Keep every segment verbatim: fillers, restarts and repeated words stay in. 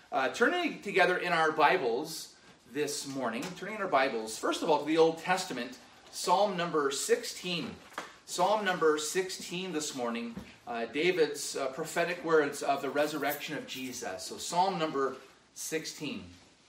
Uh, turning together in our Bibles this morning, turning in our Bibles, first of all, to the Old Testament, Psalm number sixteen. Psalm number sixteen this morning, uh, David's uh, prophetic words of the resurrection of Jesus. So Psalm number sixteen.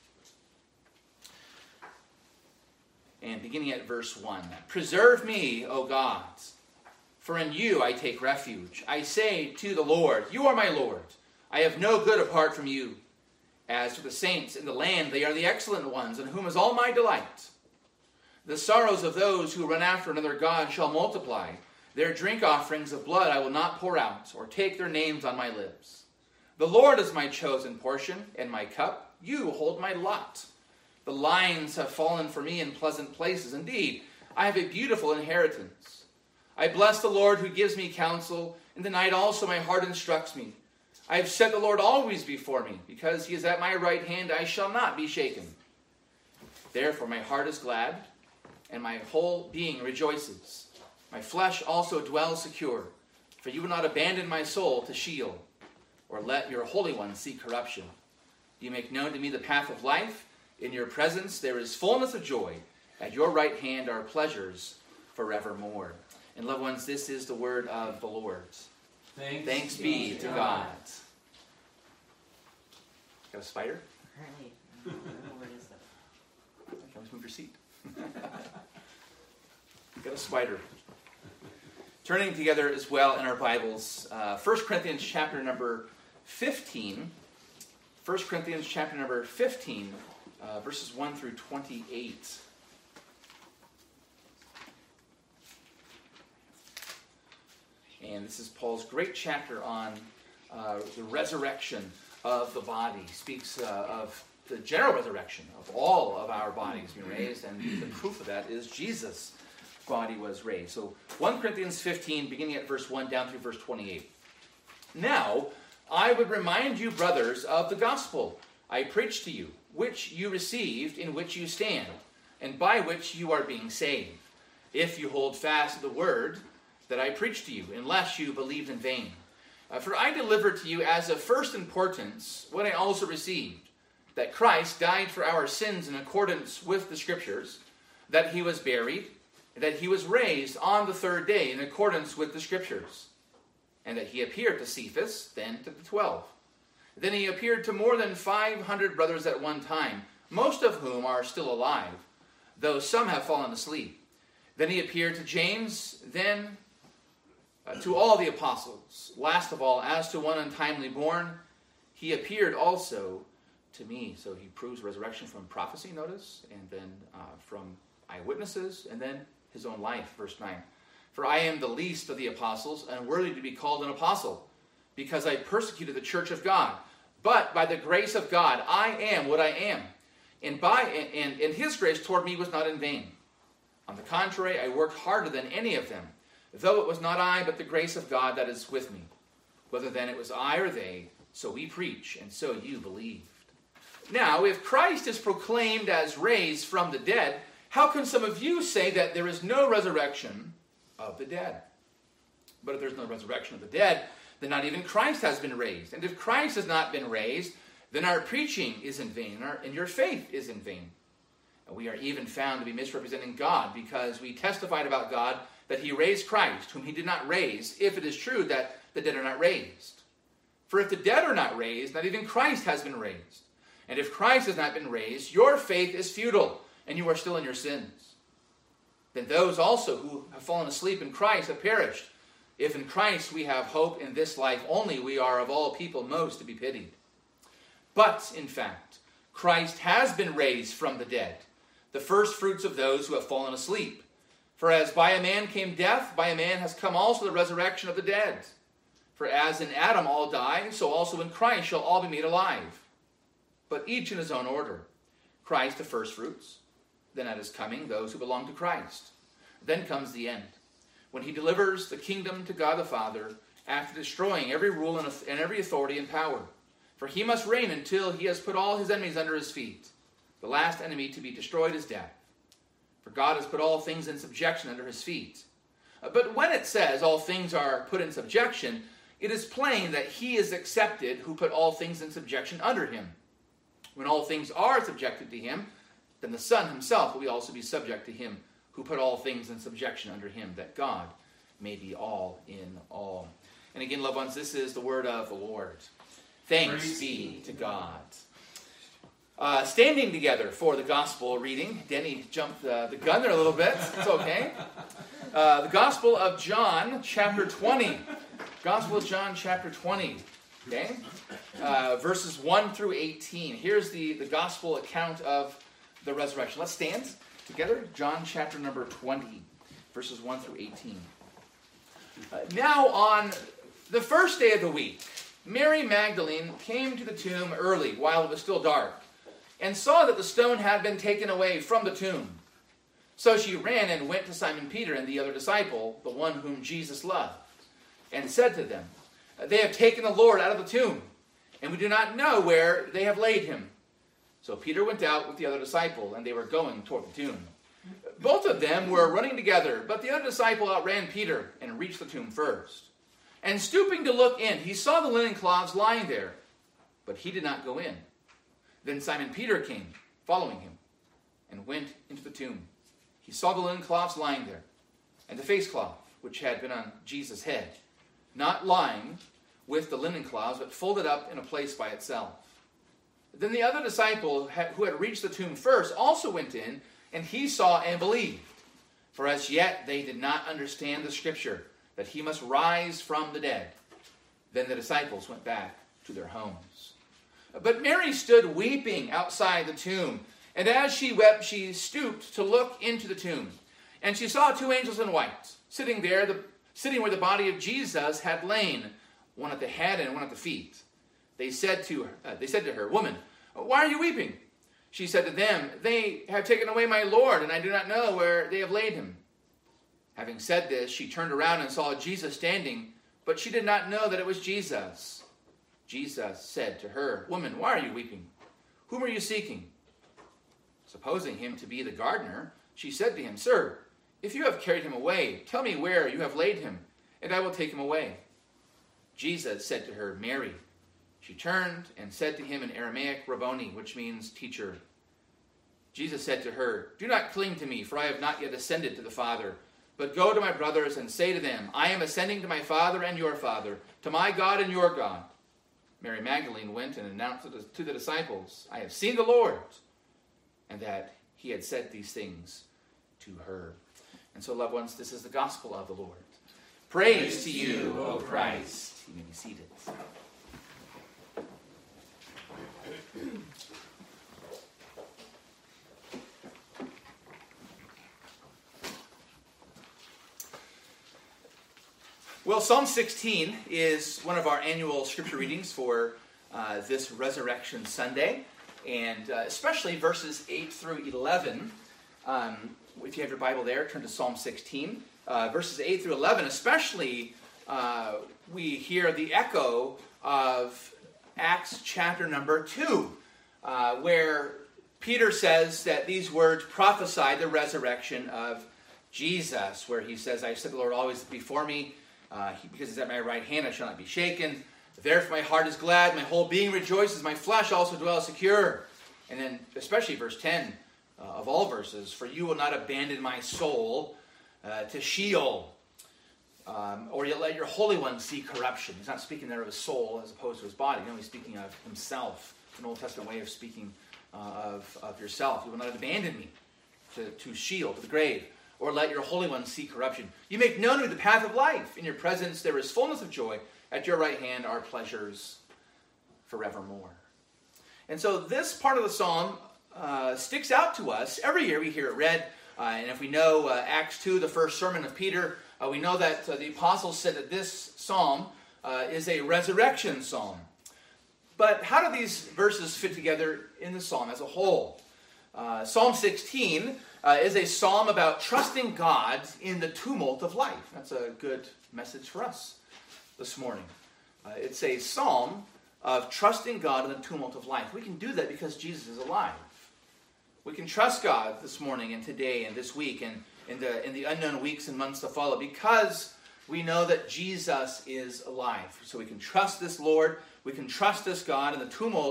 And beginning at verse one. Preserve me, O God, for in you I take refuge. I say to the Lord, you are my Lord. I have no good apart from you. As for the saints in the land, they are the excellent ones, in whom is all my delight. The sorrows of those who run after another god shall multiply. Their drink offerings of blood I will not pour out, or take their names on my lips. The Lord is my chosen portion, and my cup. You hold my lot. The lines have fallen for me in pleasant places. Indeed, I have a beautiful inheritance. I bless the Lord who gives me counsel. In the night also my heart instructs me. I have set the Lord always before me. Because he is at my right hand, I shall not be shaken. Therefore my heart is glad, and my whole being rejoices. My flesh also dwells secure. For you will not abandon my soul to Sheol, or let your Holy One see corruption. You make known to me the path of life. In your presence there is fullness of joy. At your right hand are pleasures forevermore. And loved ones, this is the word of the Lord. Thanks, Thanks be to God. God. Got a spider? Apparently, I don't know where it is though. Come move your seat. Got a spider. Turning together as well in our Bibles, uh, First Corinthians chapter number fifteen. First Corinthians chapter number fifteen. Uh, verses one through twenty-eight. And this is Paul's great chapter on uh, the resurrection of the body. He speaks uh, of the general resurrection of all of our bodies being raised, and the proof of that is Jesus' body was raised. So First Corinthians fifteen, beginning at verse one down through verse twenty-eight. Now, I would remind you, brothers, of the gospel I preached to you, which you received, in which you stand, and by which you are being saved, if you hold fast to the word that I preached to you, unless you believed in vain. Uh, for I delivered to you as of first importance what I also received, that Christ died for our sins in accordance with the Scriptures, that he was buried, that he was raised on the third day in accordance with the Scriptures, and that he appeared to Cephas, then to the twelve. Then he appeared to more than five hundred brothers at one time, most of whom are still alive, though some have fallen asleep. Then he appeared to James, then uh, to all the apostles. Last of all, as to one untimely born, he appeared also to me. So he proves resurrection from prophecy, notice, and then uh, from eyewitnesses, and then his own life, verse nine. For I am the least of the apostles, and worthy to be called an apostle, because I persecuted the church of God. But by the grace of God, I am what I am. And by and, and his grace toward me was not in vain. On the contrary, I worked harder than any of them, though it was not I, but the grace of God that is with me. Whether then it was I or they, so we preach, and so you believed. Now, if Christ is proclaimed as raised from the dead, how can some of you say that there is no resurrection of the dead? But if there's no resurrection of the dead, then not even Christ has been raised. And if Christ has not been raised, then our preaching is in vain, and, our, and your faith is in vain. And we are even found to be misrepresenting God, because we testified about God that he raised Christ, whom he did not raise, if it is true that the dead are not raised. For if the dead are not raised, not even Christ has been raised. And if Christ has not been raised, your faith is futile, and you are still in your sins. Then those also who have fallen asleep in Christ have perished. If in Christ we have hope in this life only, we are of all people most to be pitied. But, in fact, Christ has been raised from the dead, the first fruits of those who have fallen asleep. For as by a man came death, by a man has come also the resurrection of the dead. For as in Adam all die, so also in Christ shall all be made alive. But each in his own order. Christ the first fruits, then at his coming those who belong to Christ. Then comes the end, when he delivers the kingdom to God the Father, after destroying every rule and every authority and power. For he must reign until he has put all his enemies under his feet. The last enemy to be destroyed is death. For God has put all things in subjection under his feet. But when it says all things are put in subjection, it is plain that he is accepted who put all things in subjection under him. When all things are subjected to him, then the Son himself will also be subject to him who put all things in subjection under him, that God may be all in all. And again, loved ones, this is the word of the Lord. Thanks Praise be to God. Uh, standing together for the gospel reading. Denny jumped uh, the gun there a little bit. It's okay. Uh, the Gospel of John, chapter twenty. Gospel of John, chapter twenty. Okay? Uh, verses one through eighteen. Here's the, the gospel account of the resurrection. Let's stand together. John chapter number twenty, verses one through eighteen. Uh, now on the first day of the week, Mary Magdalene came to the tomb early while it was still dark, and saw that the stone had been taken away from the tomb. So she ran and went to Simon Peter and the other disciple, the one whom Jesus loved, and said to them, "They have taken the Lord out of the tomb, and we do not know where they have laid him." So Peter went out with the other disciple, and they were going toward the tomb. Both of them were running together, but the other disciple outran Peter and reached the tomb first. And stooping to look in, he saw the linen cloths lying there, but he did not go in. Then Simon Peter came, following him, and went into the tomb. He saw the linen cloths lying there, and the face cloth, which had been on Jesus' head, not lying with the linen cloths, but folded up in a place by itself. Then the other disciple, who had reached the tomb first, also went in, and he saw and believed. For as yet they did not understand the scripture, that he must rise from the dead. Then the disciples went back to their homes. But Mary stood weeping outside the tomb, and as she wept, she stooped to look into the tomb. And she saw two angels in white, sitting there, the, sitting where the body of Jesus had lain, one at the head and one at the feet. They said to her, uh, they said to her, "Woman, why are you weeping?" She said to them, "They have taken away my Lord, and I do not know where they have laid him." Having said this, she turned around and saw Jesus standing, but she did not know that it was Jesus. Jesus said to her, "Woman, why are you weeping? Whom are you seeking?" Supposing him to be the gardener, she said to him, "Sir, if you have carried him away, tell me where you have laid him, and I will take him away." Jesus said to her, "Mary." She turned and said to him in Aramaic, "Rabboni," which means teacher. Jesus said to her, "Do not cling to me, for I have not yet ascended to the Father. But go to my brothers and say to them, I am ascending to my Father and your Father, to my God and your God." Mary Magdalene went and announced to the disciples, "I have seen the Lord," and that he had said these things to her. And so, loved ones, this is the gospel of the Lord. Praise, Praise to you, O Christ. You may be seated. Well, Psalm sixteen is one of our annual scripture readings for uh, this Resurrection Sunday, and uh, especially verses eight through eleven. Um, if you have your Bible there, turn to Psalm sixteen. Uh, verses eight through eleven, especially, uh, we hear the echo of Acts chapter number two, uh, where Peter says that these words prophesy the resurrection of Jesus, where he says, "I set the Lord always before me. Uh, he, because he's at my right hand, I shall not be shaken. Therefore my heart is glad, my whole being rejoices, my flesh also dwells secure." And then especially verse ten uh, of all verses, "For you will not abandon my soul uh, to Sheol, um, or you'll let your Holy One see corruption." He's not speaking there of his soul as opposed to his body. No, he's speaking of himself. An Old Testament way of speaking uh, of, of yourself. "You will not abandon me to, to Sheol, to the grave, or let your Holy One see corruption. You make known to me the path of life. In your presence there is fullness of joy. At your right hand are pleasures forevermore." And so this part of the psalm uh, sticks out to us. Every year we hear it read. Uh, and if we know uh, Acts two, the first sermon of Peter, uh, we know that uh, the apostles said that this psalm uh, is a resurrection psalm. But how do these verses fit together in the psalm as a whole? Uh, Psalm sixteen uh, is a psalm about trusting God in the tumult of life. That's a good message for us this morning. Uh, it's a psalm of trusting God in the tumult of life. We can do that because Jesus is alive. We can trust God this morning and today and this week and in the, in the unknown weeks and months to follow because we know that Jesus is alive. So we can trust this Lord. We can trust this God in the tumult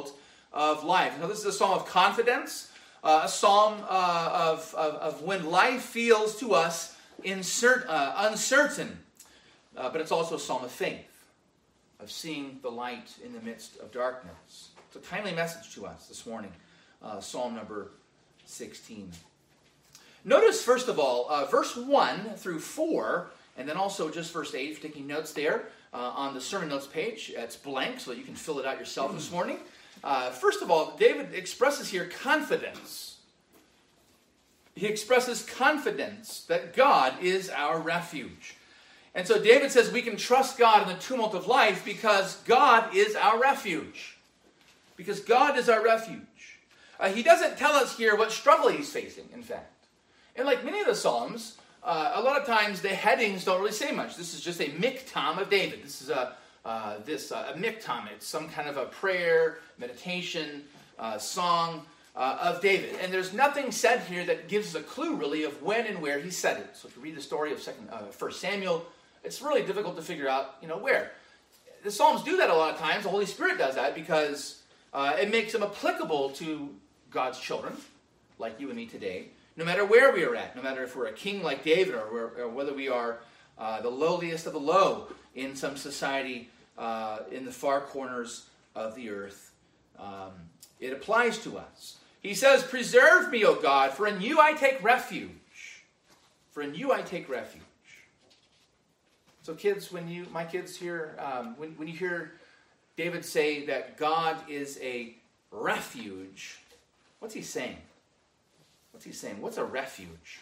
of life. Now, this is a psalm of confidence, uh, a psalm uh, of, of, of when life feels to us insert, uh, uncertain. Uh, but it's also a psalm of faith, of seeing the light in the midst of darkness. It's a timely message to us this morning, uh, Psalm number sixteen. Notice, first of all, uh, verse one through four, and then also just verse eight, if you're taking notes there, uh, on the sermon notes page. It's blank, so you can fill it out yourself this morning. Uh, first of all, David expresses here confidence. He expresses confidence that God is our refuge. And so David says we can trust God in the tumult of life because God is our refuge. Because God is our refuge. Uh, he doesn't tell us here what struggle he's facing, in fact. And like many of the Psalms, uh, a lot of times the headings don't really say much. This is just a miktam of David. This is a uh, this uh, a miktam. It's some kind of a prayer, meditation, uh, song uh, of David. And there's nothing said here that gives us a clue, really, of when and where he said it. So if you read the story of Second, uh, First Samuel, it's really difficult to figure out, you know, where. The Psalms do that a lot of times. The Holy Spirit does that because uh, it makes them applicable to God's children, like you and me today, no matter where we are at, no matter if we're a king like David or, or whether we are uh, the lowliest of the low in some society uh, in the far corners of the earth. Um, it applies to us. He says, "Preserve me, O God, for in you I take refuge. For in you I take refuge." So kids, when you, my kids hear, um, when, when you hear David say that God is a refuge, what's he saying? What's he saying? What's a refuge?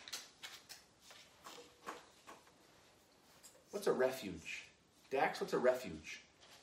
What's a refuge? Dax, what's a refuge?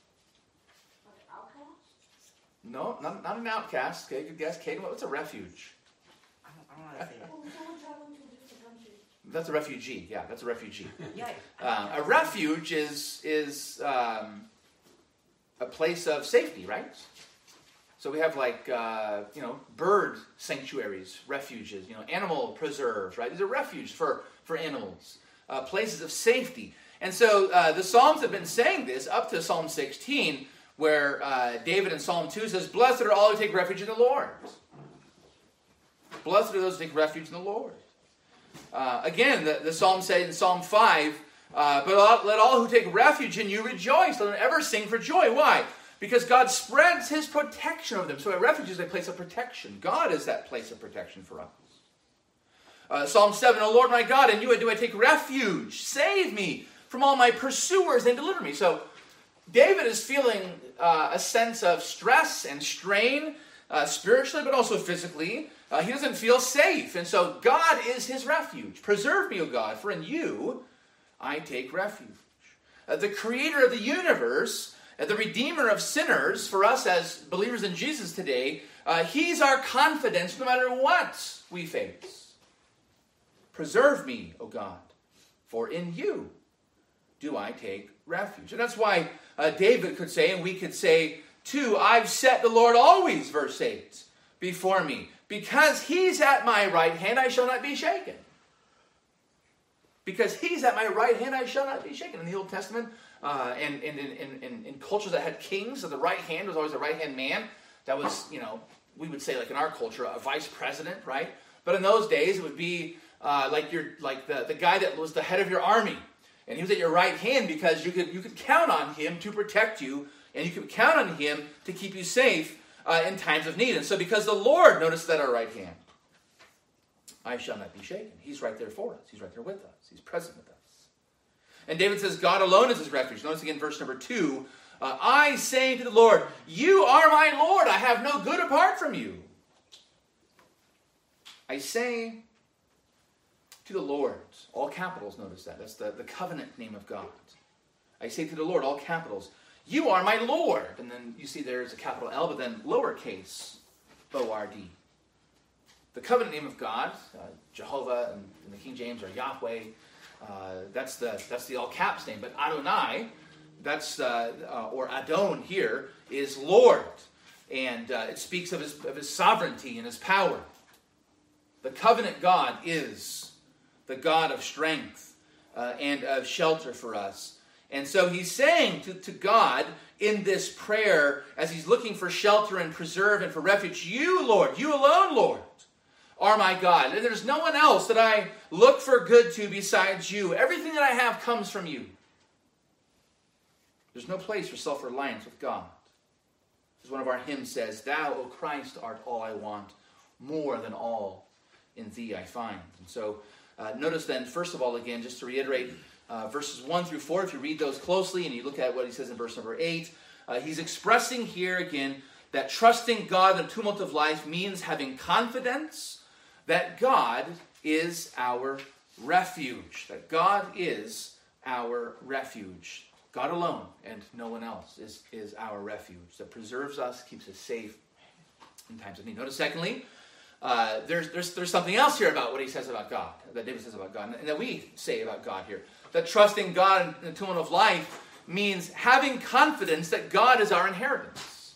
No, not, not an outcast. Okay, good guess. Kaden, what's a refuge? I don't, I don't want to say that. That's a refugee. Yeah, that's a refugee. Yeah. Uh, a refuge is is um, a place of safety, right? So we have like uh, you know bird sanctuaries, refuges, you know animal preserves, right? These are refuges for for animals, uh, places of safety. And so uh, the Psalms have been saying this up to Psalm sixteen, where uh, David in Psalm two says, "Blessed are all who take refuge in the Lord. Blessed are those who take refuge in the Lord." Uh, again, the, the Psalm says in Psalm five, uh, "But all, let all who take refuge in you rejoice. Let them ever sing for joy." Why? Because God spreads his protection over them. So a refuge is a place of protection. God is that place of protection for us. Uh, Psalm seven, "O Lord my God, in you do I take refuge. Save me from all my pursuers and deliver me." So David is feeling uh, a sense of stress and strain, uh, spiritually, but also physically. Uh, he doesn't feel safe. And so God is his refuge. "Preserve me, O God, for in you I take refuge." Uh, the creator of the universe, uh, the redeemer of sinners, for us as believers in Jesus today, uh, he's our confidence no matter what we face. "Preserve me, O God, for in you do I take refuge." And that's why uh, David could say, and we could say too, "I've set the Lord always," verse eight, "before me. Because he's at my right hand, I shall not be shaken." Because he's at my right hand, I shall not be shaken. In the Old Testament, uh, and, and in, in, in, in cultures that had kings, so the right hand was always a right-hand man. That was, you know, we would say like in our culture, a vice president, right? But in those days, it would be uh, like your like the, the guy that was the head of your army. And he was at your right hand because you could you could count on him to protect you, and you could count on him to keep you safe Uh, in times of need. And so because the Lord noticed that our right hand, I shall not be shaken. He's right there for us. He's right there with us. He's present with us. And David says God alone is his refuge. Notice again verse number two. Uh, "I say to the Lord, you are my Lord. I have no good apart from you." I say to the Lord. All capitals, notice that. That's the, the covenant name of God. I say to the Lord, all capitals, "You are my Lord." And then you see there's a capital L, but then lowercase O R D. The covenant name of God, uh, Jehovah in, in the King James, or Yahweh, uh, that's the that's the all caps name. But Adonai, that's uh, uh, or Adon here, is Lord, and uh, it speaks of his of his sovereignty and his power. The covenant God is the God of strength uh, and of shelter for us. And so he's saying to, to God in this prayer, as he's looking for shelter and preserve and for refuge, you, Lord, you alone, Lord, are my God. And there's no one else that I look for good to besides you. Everything that I have comes from you. There's no place for self-reliance with God. As one of our hymns says, Thou, O Christ, art all I want, more than all in thee I find. And so uh, notice then, first of all, again, just to reiterate, uh, verses one through four, if you read those closely and you look at what he says in verse number eight, uh, he's expressing here again that trusting God in the tumult of life means having confidence that God is our refuge, that God is our refuge. God alone and no one else is, is our refuge that preserves us, keeps us safe in times of need. Notice, secondly, uh, there's, there's, there's something else here about what he says about God, that David says about God, and that we say about God here. That trusting God in the tumult of life means having confidence that God is our inheritance.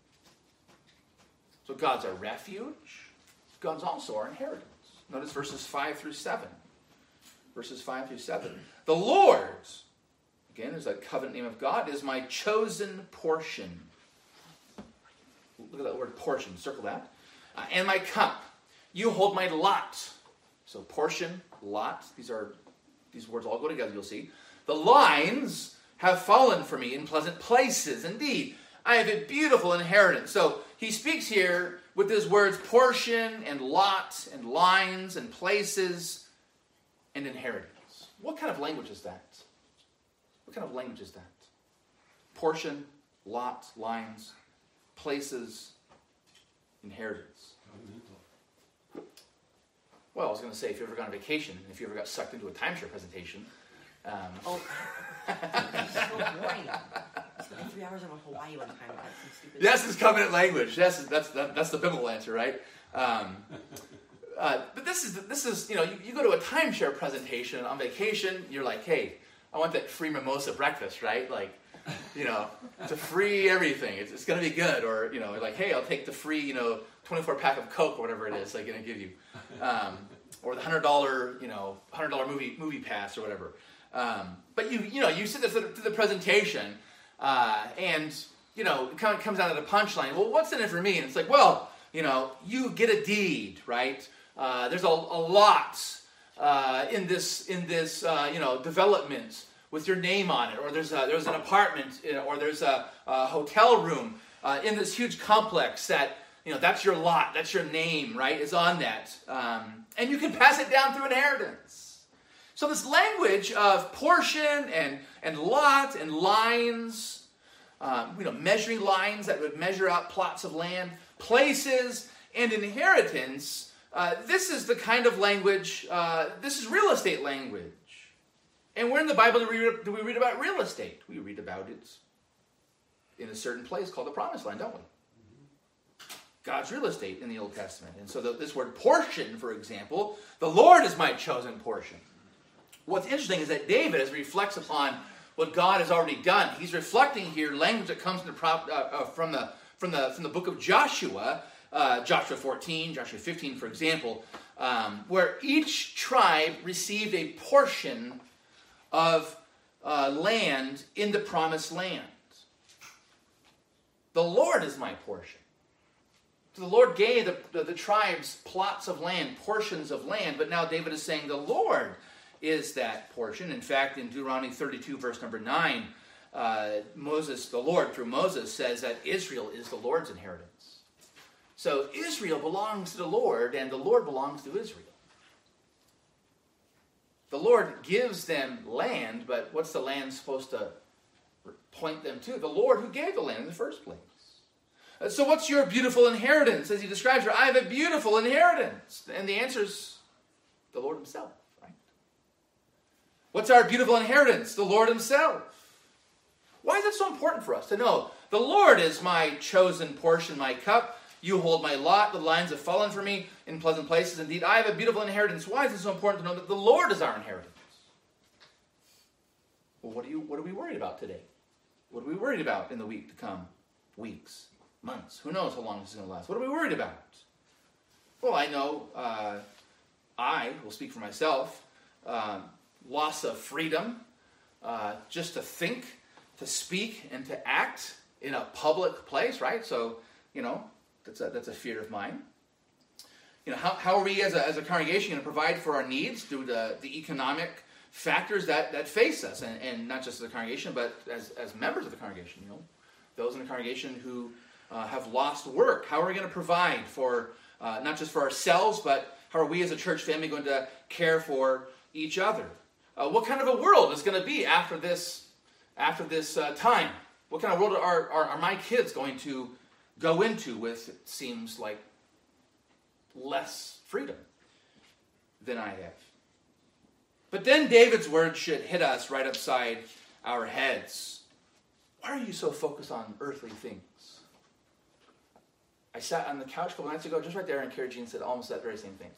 So God's our refuge. God's also our inheritance. Notice verses five through seven. Verses five through seven. The Lord, again, there's that covenant name of God, is my chosen portion. Look at that word portion. Circle that. Uh, and my cup. You hold my lot. So portion, lot. These are these words all go together, you'll see. The lines have fallen for me in pleasant places. Indeed, I have a beautiful inheritance. So he speaks here with his words portion and lot and lines and places and inheritance. What kind of language is that? What kind of language is that? Portion, lot, lines, places, inheritance. Well, I was going to say, if you ever gone on vacation, if you ever got sucked into a timeshare presentation. Um, Oh, it's so boring. I spent three hours in Hawaii one time. That's some stupid. That's his covenant language. That's that's that, that's the biblical answer, right? Um, uh, but this is this is you know you, you go to a timeshare presentation on vacation. You're like, hey, I want that free mimosa breakfast, right? Like, you know, it's a free everything. It's, it's going to be good. Or you know, like, hey, I'll take the free you know twenty-four pack of Coke or whatever it is they're going to give you, um, or the hundred dollar you know hundred dollar movie movie pass or whatever. Um, but you you know you sit there through the, through the presentation. Uh, and, you know, it kind of comes down to the punchline. Well, what's in it for me? And it's like, well, you know, you get a deed, right? Uh, there's a, a lot uh, in this, in this uh, you know, development with your name on it. Or there's a, there's an apartment, or there's a, a hotel room uh, in this huge complex that, you know, that's your lot. That's your name, right? Is on that. Um, and you can pass it down through inheritance. So this language of portion and, and lot and lines, um, you know, measuring lines that would measure out plots of land, places, and inheritance, uh, this is the kind of language, uh, this is real estate language. And where in the Bible do we, read, do we read about real estate? We read about it in a certain place called the Promised Land, don't we? God's real estate in the Old Testament. And so the, this word portion, for example, the Lord is my chosen portion. What's interesting is that David, as he reflects upon what God has already done, he's reflecting here language that comes from the, uh, uh, from the, from the, from the book of Joshua, uh, Joshua fourteen, Joshua fifteen, for example, um, where each tribe received a portion of uh, land in the promised land. The Lord is my portion. So the Lord gave the, the, the tribes plots of land, portions of land, but now David is saying the Lord is that portion. In fact, in Deuteronomy thirty-two, verse number nine, uh, Moses, the Lord, through Moses, says that Israel is the Lord's inheritance. So Israel belongs to the Lord, and the Lord belongs to Israel. The Lord gives them land, but what's the land supposed to point them to? The Lord who gave the land in the first place. Uh, so what's your beautiful inheritance? As he describes her, I have a beautiful inheritance. And the answer is the Lord himself. What's our beautiful inheritance? The Lord himself. Why is it so important for us to know? The Lord is my chosen portion, my cup. You hold my lot. The lines have fallen for me in pleasant places. Indeed, I have a beautiful inheritance. Why is it so important to know that the Lord is our inheritance? Well, what are you, what are we worried about today? What are we worried about in the week to come? Weeks, months. Who knows how long this is going to last? What are we worried about? Well, I know uh, I will speak for myself. Uh, loss of freedom, uh, just to think, to speak, and to act in a public place, right? So, you know, that's a, that's a fear of mine. You know, how, how are we as a, as a congregation going to provide for our needs through the, the economic factors that, that face us, and, and not just as a congregation, but as, as members of the congregation, you know, those in the congregation who uh, have lost work. How are we going to provide for, uh, not just for ourselves, but how are we as a church family going to care for each other? Uh, what kind of a world is going to be after this, after this uh, time? What kind of world are, are, are my kids going to go into with, it seems like, less freedom than I have? But then David's words should hit us right upside our heads. Why are you so focused on earthly things? I sat on the couch a couple nights ago, just right there, and Kara Jean said almost that very same thing.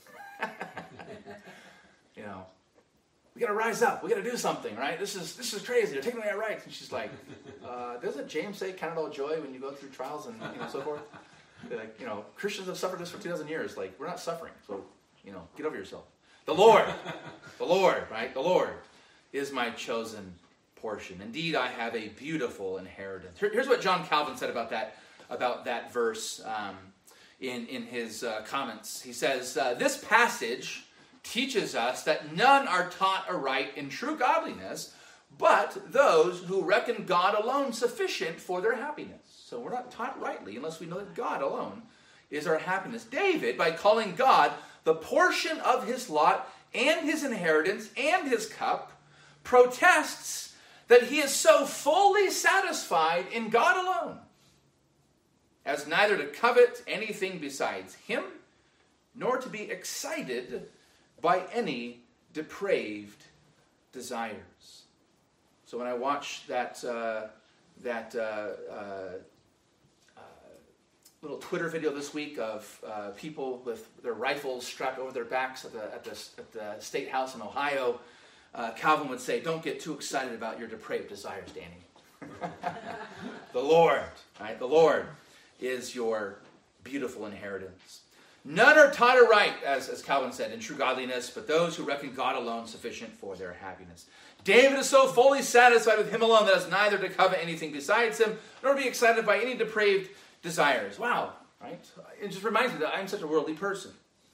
You know, we got to rise up. We got to do something, right? This is this is crazy. They're taking away our rights. And she's like, uh, doesn't James say, count it all joy when you go through trials and you know so forth? They're like, you know, Christians have suffered this for two thousand years. Like, we're not suffering. So, you know, get over yourself. The Lord, the Lord, right? The Lord is my chosen portion. Indeed, I have a beautiful inheritance. Here, here's what John Calvin said about that, about that verse um, in, in his uh, comments. He says, uh, this passage teaches us that none are taught aright in true godliness, but those who reckon God alone sufficient for their happiness. So we're not taught rightly unless we know that God alone is our happiness. David, by calling God the portion of his lot and his inheritance and his cup, protests that he is so fully satisfied in God alone as neither to covet anything besides him, nor to be excited by any depraved desires. So when I watch that uh, that uh, uh, little Twitter video this week of uh, people with their rifles strapped over their backs at the, at the, at the State House in Ohio, uh, Calvin would say, don't get too excited about your depraved desires, Danny. The Lord, right? The Lord is your beautiful inheritance. None are taught aright, as, as Calvin said, in true godliness, but those who reckon God alone sufficient for their happiness. David is so fully satisfied with him alone that has neither to covet anything besides him, nor to be excited by any depraved desires. Wow, right? It just reminds me that I'm such a worldly person.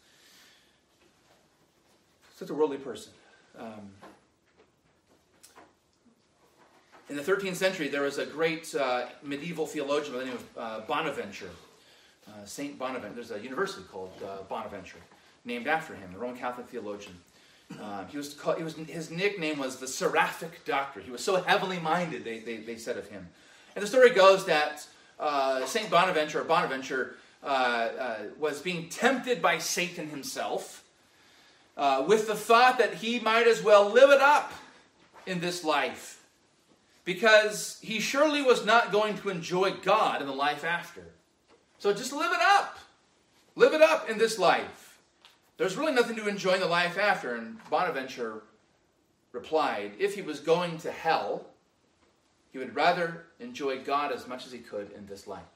Such a worldly person. Um, in the thirteenth century, there was a great uh, medieval theologian by the name of uh, Bonaventure. Uh, Saint Bonaventure. There's a university called uh, Bonaventure, named after him, the Roman Catholic theologian. Uh, he was called, he was, his nickname was the Seraphic Doctor. He was so heavenly minded, they, they, they said of him. And the story goes that Uh, Saint Bonaventure, or Bonaventure, uh, uh, was being tempted by Satan himself uh, with the thought that he might as well live it up in this life, because he surely was not going to enjoy God in the life after. So just live it up. Live it up in this life. There's really nothing to enjoy in the life after. And Bonaventure replied, if he was going to hell, he would rather enjoy God as much as he could in this life.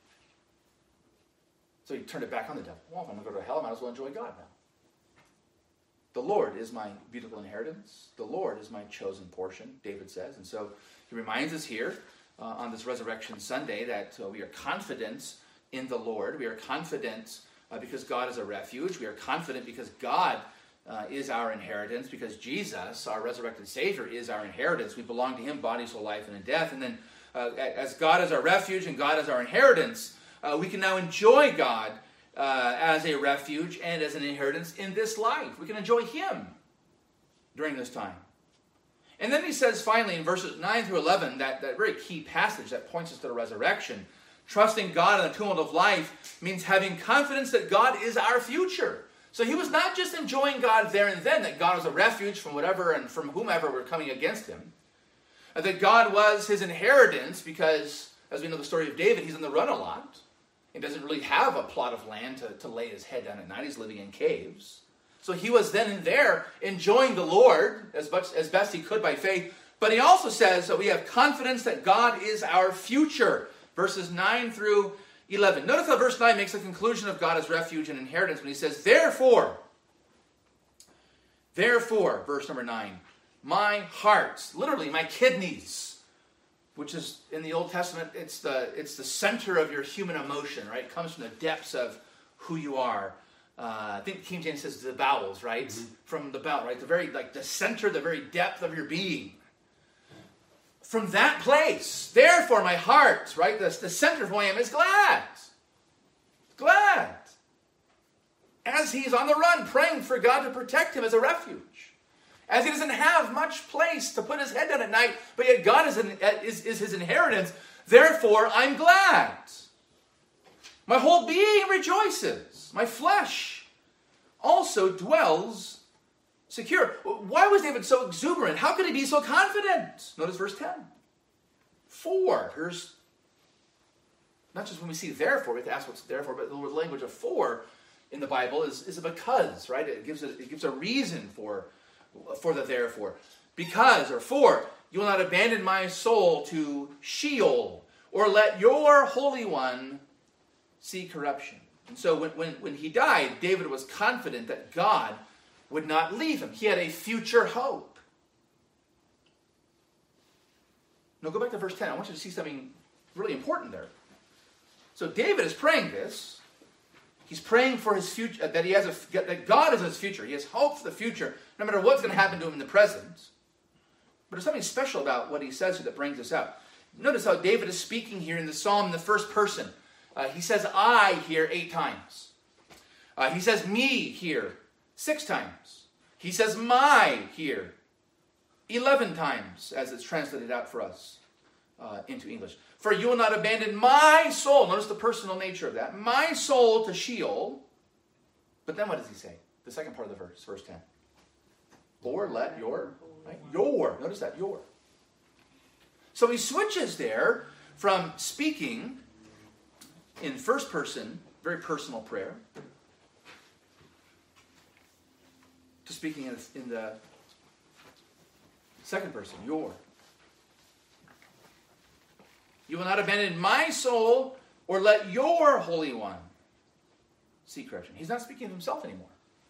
So he turned it back on the devil. Well, if I'm going to go to hell, I might as well enjoy God now. The Lord is my beautiful inheritance. The Lord is my chosen portion, David says. And so he reminds us here uh, on this Resurrection Sunday that uh, we are confident in the Lord. We are confident uh, because God is a refuge. We are confident because God Uh, is our inheritance, because Jesus, our resurrected Savior, is our inheritance. We belong to him, body, soul, life, and in death. And then uh, as God is our refuge and God is our inheritance, uh, we can now enjoy God uh, as a refuge and as an inheritance in this life. We can enjoy him during this time. And then he says finally in verses nine through eleven, that, that very key passage that points us to the resurrection, trusting God in the tumult of life means having confidence that God is our future. So he was not just enjoying God there and then, that God was a refuge from whatever and from whomever were coming against him. That God was his inheritance because, as we know the story of David, he's on the run a lot. He doesn't really have a plot of land to, to lay his head down at night. He's living in caves. So he was then and there enjoying the Lord as much as best he could by faith. But he also says that we have confidence that God is our future. Verses nine through eleven. Notice how verse nine makes the conclusion of God as refuge and inheritance when he says, Therefore, therefore, verse number nine, my heart, literally my kidneys, which is in the Old Testament, it's the it's the center of your human emotion, right? It comes from the depths of who you are. Uh, I think King James says the bowels, right? Mm-hmm. From the bowel, right? The very, like the center, the very depth of your being. From that place, therefore my heart, right? The, the center of who I am is glad. Glad. As he's on the run, praying for God to protect him as a refuge. As he doesn't have much place to put his head down at night, but yet God is, an, is, is his inheritance. Therefore, I'm glad. My whole being rejoices. My flesh also dwells secure. Why was David so exuberant? How could he be so confident? Notice verse ten. For. Here's, not just when we see therefore, we have to ask what's therefore, but the language of for in the Bible is, is a because, right? It gives a, it gives a reason for, for the therefore. Because, or for, you will not abandon my soul to Sheol, or let your Holy One see corruption. And so when, when, when he died, David was confident that God would not leave him. He had a future hope. Now go back to verse ten. I want you to see something really important there. So David is praying this. He's praying for his future, that he has a, that God is his future. He has hope for the future, no matter what's going to happen to him in the present. But there's something special about what he says here that brings this out. Notice how David is speaking here in the psalm in the first person. Uh, he says I here eight times. Uh, he says me here six times. He says my here eleven times, as it's translated out for us uh, into English. For you will not abandon my soul. Notice the personal nature of that. My soul to Sheol. But then what does he say? The second part of the verse, verse ten. Lord, let your, right? Your, notice that, your. So he switches there from speaking in first person, very personal prayer, to speaking in, in the second person, your. You will not abandon my soul or let your Holy One see corruption. He's not speaking of himself anymore.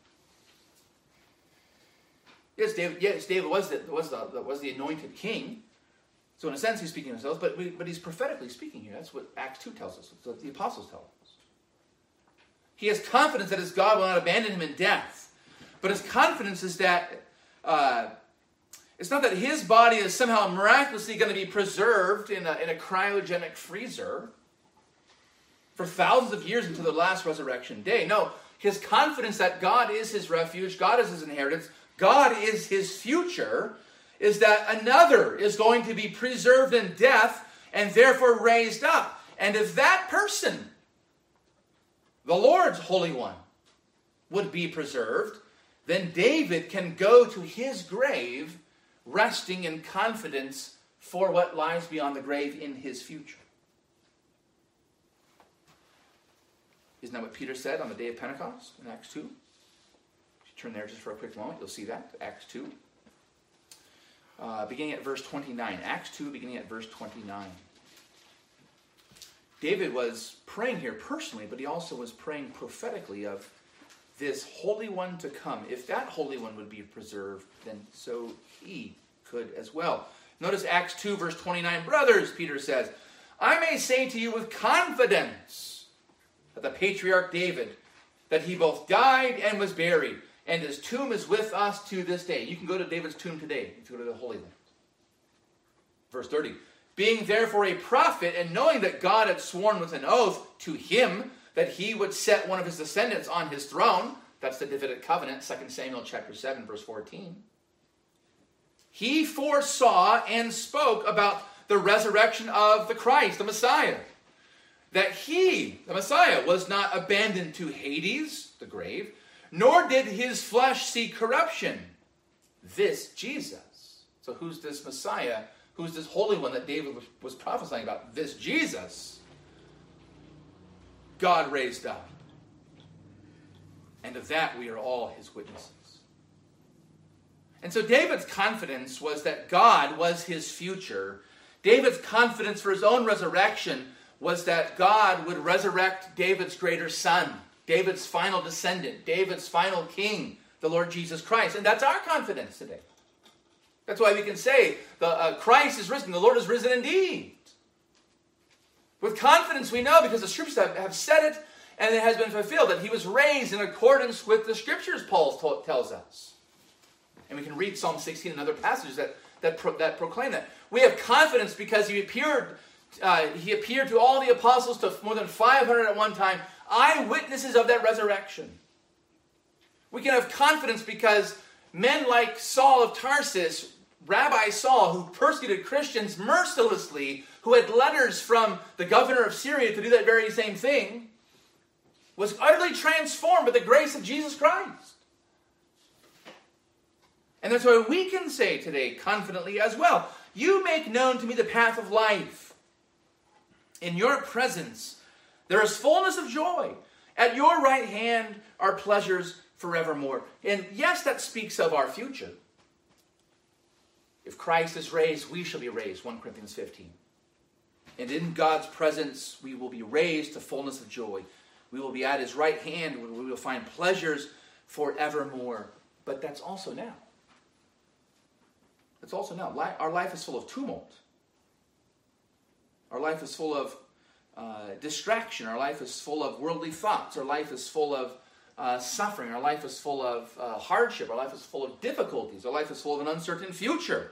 Yes, David, yes, David was the, was the, was the anointed king. So in a sense, he's speaking of himself, but, we, but he's prophetically speaking here. That's what Acts two tells us. That's what the apostles tell us. He has confidence that his God will not abandon him in death. But his confidence is that uh, it's not that his body is somehow miraculously going to be preserved in a, in a cryogenic freezer for thousands of years until the last resurrection day. No, his confidence that God is his refuge, God is his inheritance, God is his future, is that another is going to be preserved in death and therefore raised up. And if that person, the Lord's Holy One, would be preserved, then David can go to his grave resting in confidence for what lies beyond the grave in his future. Isn't that what Peter said on the day of Pentecost in Acts two? If you turn there just for a quick moment, you'll see that, Acts two. Uh, beginning at verse twenty-nine. Acts two, beginning at verse twenty-nine. David was praying here personally, but he also was praying prophetically of this Holy One to come. If that Holy One would be preserved, then so he could as well. Notice Acts two, verse twenty-nine. Brothers, Peter says, I may say to you with confidence that the patriarch David, that he both died and was buried, and his tomb is with us to this day. You can go to David's tomb today if you go to the Holy Land. Verse thirty. Being therefore a prophet, and knowing that God had sworn with an oath to him that he would set one of his descendants on his throne. That's the Davidic covenant, Second Samuel chapter seven, verse fourteen. He foresaw and spoke about the resurrection of the Christ, the Messiah. That he, the Messiah, was not abandoned to Hades, the grave, nor did his flesh see corruption. This Jesus. So who's this Messiah? Who's this Holy One that David was, was prophesying about? This Jesus. God raised up. And of that we are all his witnesses. And so David's confidence was that God was his future. David's confidence for his own resurrection was that God would resurrect David's greater son, David's final descendant, David's final king, the Lord Jesus Christ. And that's our confidence today. That's why we can say, the uh, Christ is risen, the Lord is risen indeed. With confidence we know, because the Scriptures have, have said it, and it has been fulfilled, that he was raised in accordance with the Scriptures, Paul t- tells us. And we can read Psalm sixteen and other passages that, that, pro- that proclaim that. We have confidence because he appeared, uh, he appeared to all the apostles, to more than five hundred at one time, eyewitnesses of that resurrection. We can have confidence because men like Saul of Tarsus, Rabbi Saul, who persecuted Christians mercilessly, who had letters from the governor of Syria to do that very same thing, was utterly transformed by the grace of Jesus Christ. And that's why we can say today confidently as well, you make known to me the path of life. In your presence there is fullness of joy. At your right hand are pleasures forevermore. And yes, that speaks of our future. If Christ is raised, we shall be raised, First Corinthians fifteen. And in God's presence, we will be raised to fullness of joy. We will be at his right hand, where we will find pleasures forevermore. But that's also now. That's also now. Our life is full of tumult. Our life is full of uh, distraction. Our life is full of worldly thoughts. Our life is full of uh, suffering. Our life is full of uh, hardship. Our life is full of difficulties. Our life is full of an uncertain future.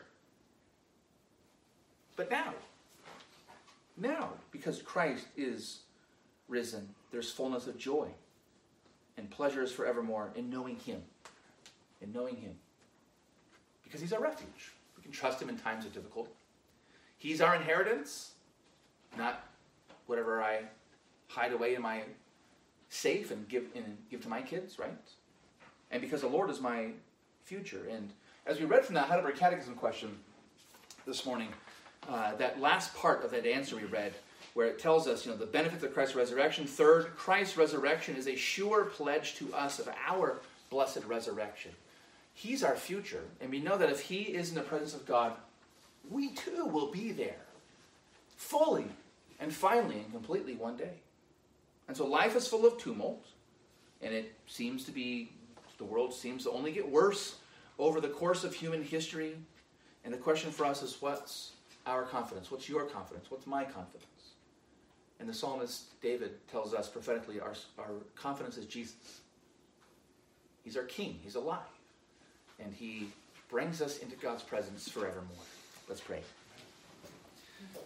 But now, now, because Christ is risen, there's fullness of joy and pleasures forevermore in knowing him. In knowing him. Because he's our refuge. We can trust him in times of difficulty. He's our inheritance, not whatever I hide away in my safe and give and give to my kids, right? And because the Lord is my future. And as we read from that Heidelberg Catechism question this morning, uh, that last part of that answer we read, where it tells us, you know, the benefits of Christ's resurrection. Third, Christ's resurrection is a sure pledge to us of our blessed resurrection. He's our future, and we know that if he is in the presence of God, we too will be there, fully and finally and completely one day. And so life is full of tumult, and it seems to be, the world seems to only get worse over the course of human history. And the question for us is, what's our confidence? What's your confidence? What's my confidence? And the psalmist David tells us prophetically, our, our confidence is Jesus. He's our King. He's alive. And he brings us into God's presence forevermore. Let's pray.